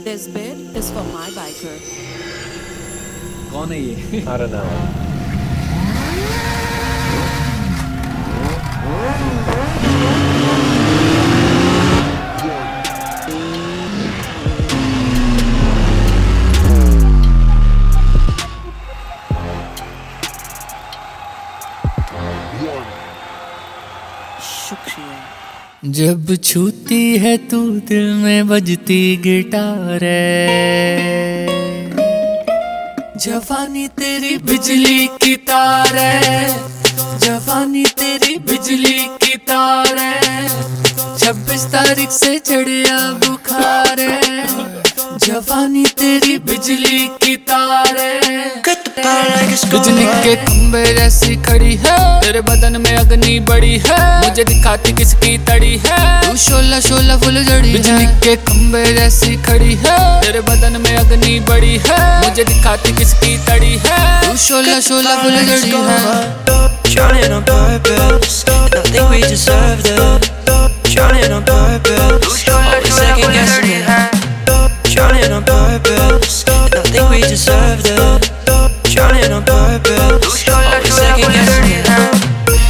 This bid is for my biker. कौन है ये? I don't know. शुक्रिया। जब छूती है तू दिल में बजती गिटार है, जवानी तेरी बिजली की तार है, जवानी तेरी बिजली की तार है, 26 तारीख से चढ़िया बुखार है, जवानी तेरी बिजली की तार है। बिजली के खंबे जैसी खड़ी है, तेरे बदन में अग्नि बड़ी है, मुझे दिखाती किसकी तड़ी है, तू शोला शोला फुल जड़ी। बिजली के खंबे जैसी खड़ी है, तेरे बदन में अग्नि बड़ी है, मुझे दिखाती किसकी तड़ी है, तू शोला शोला फुल जड़ी है। Trying on purpose, and I think we deserve that. Trying on purpose, always second guessing it. Trying on purpose, and I think we deserve that. Trying on purpose, always second guessing it.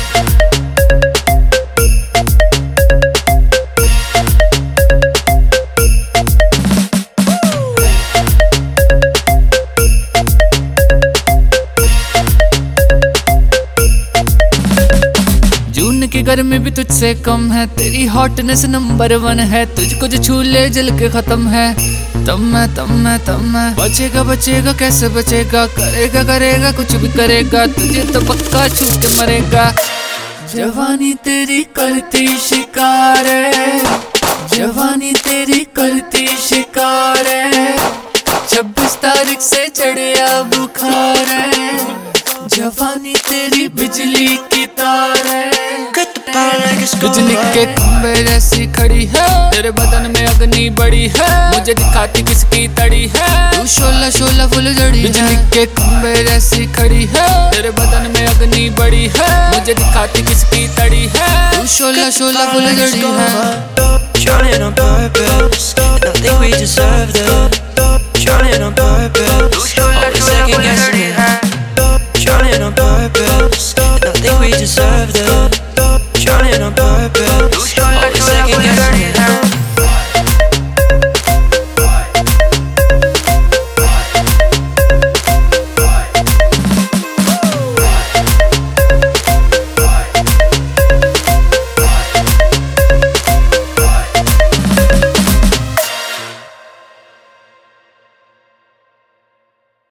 जून की गर्मी भी तुझसे कम है, तेरी hotness number 1 है, तुझको जो छू ले जल के खत्म है। तब मैं बचेगा बचेगा कैसे बचेगा, करेगा करेगा कुछ भी करेगा, तुझे तो पक्का छू के मरेगा। जवानी तेरी करती शिकार है, जवानी तेरी करती शिकार है, 26 तारीख से चढ़िया बुखार है, जवानी तेरी बिजली की तार है। बिजली के खंबे जैसी खड़ी है, तेरे बदन में अग्नि बड़ी है, मुझे दिखाती किसकी तड़ी है, तू शोला शोला फुल जड़ी। बिजली के खंबे जैसी खड़ी है, तेरे बदन में अग्नि बड़ी है, मुझे दिखाती किसकी तड़ी है, तू शोला शोला फुल जड़ी है। Trying on purpose, and I think we deserve that.